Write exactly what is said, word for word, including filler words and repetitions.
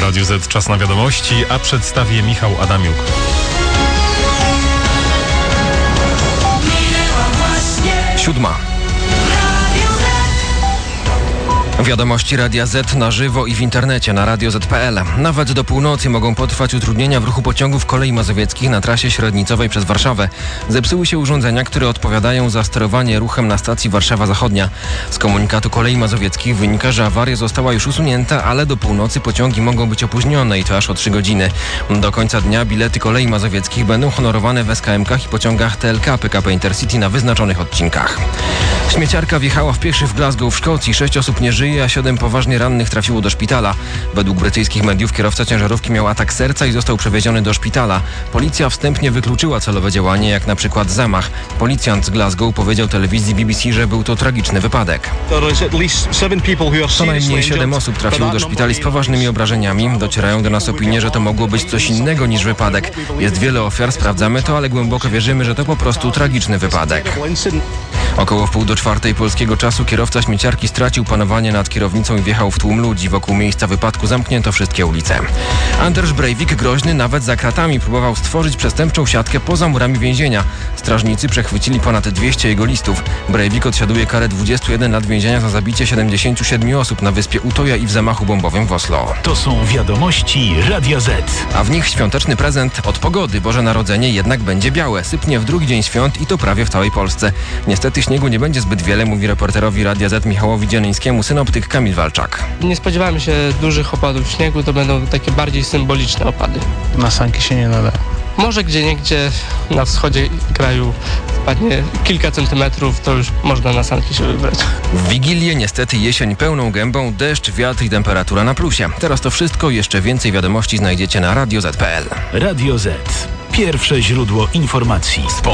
Radiu Z czas na wiadomości, a przedstawi je Michał Adamiuk. Siódma. Wiadomości Radia Z na żywo i w internecie na radio zet kropka pe el. Nawet do północy mogą potrwać utrudnienia w ruchu pociągów kolei mazowieckich na trasie średnicowej przez Warszawę. Zepsuły się urządzenia, które odpowiadają za sterowanie ruchem na stacji Warszawa Zachodnia. Z komunikatu kolei mazowieckich wynika, że awaria została już usunięta, ale do północy pociągi mogą być opóźnione i to aż o trzy godziny. Do końca dnia bilety kolei mazowieckich będą honorowane w es ka em kach i pociągach te el ka P K P Intercity na wyznaczonych odcinkach. Śmieciarka wjechała w pieszych w Glasgow w Szkocji. Sześć osób nie żyje, a siedem poważnie rannych trafiło do szpitala. Według brytyjskich mediów kierowca ciężarówki miał atak serca i został przewieziony do szpitala. Policja wstępnie wykluczyła celowe działanie, jak na przykład zamach. Policjant z Glasgow powiedział telewizji B B C, że był to tragiczny wypadek. Co najmniej siedem osób trafiło do szpitali z poważnymi obrażeniami. Docierają do nas opinie, że to mogło być coś innego niż wypadek. Jest wiele ofiar, sprawdzamy to, ale głęboko wierzymy, że to po prostu tragiczny wypadek. Około wpół do czwartej polskiego czasu kierowca śmieciarki stracił panowanie nad kierownicą i wjechał w tłum ludzi. Wokół miejsca wypadku zamknięto wszystkie ulice. Anders Breivik, groźny nawet za kratami, próbował stworzyć przestępczą siatkę poza murami więzienia. Strażnicy przechwycili ponad dwieście jego listów. Breivik odsiaduje karę dwudziestu jeden lat więzienia za zabicie siedemdziesięciu siedmiu osób na wyspie Utoja i w zamachu bombowym w Oslo. To są wiadomości Radia Z. A w nich świąteczny prezent od pogody. Boże Narodzenie jednak będzie białe. Sypnie w drugi dzień świąt i to prawie w całej Polsce. Niestety śniegu nie będzie zbyt wiele, mówi reporterowi Radia Z Michałowi Dzianyńskiemu synoptyk Kamil Walczak. Nie spodziewamy się dużych opadów śniegu, to będą takie bardziej symboliczne opady. Na sanki się nie nada. Może gdzieniegdzie na wschodzie kraju spadnie kilka centymetrów, to już można na sanki się wybrać. W Wigilię niestety jesień pełną gębą, deszcz, wiatr i temperatura na plusie. Teraz to wszystko, jeszcze więcej wiadomości znajdziecie na radio zet kropka pe el. Radio Z. Pierwsze źródło informacji.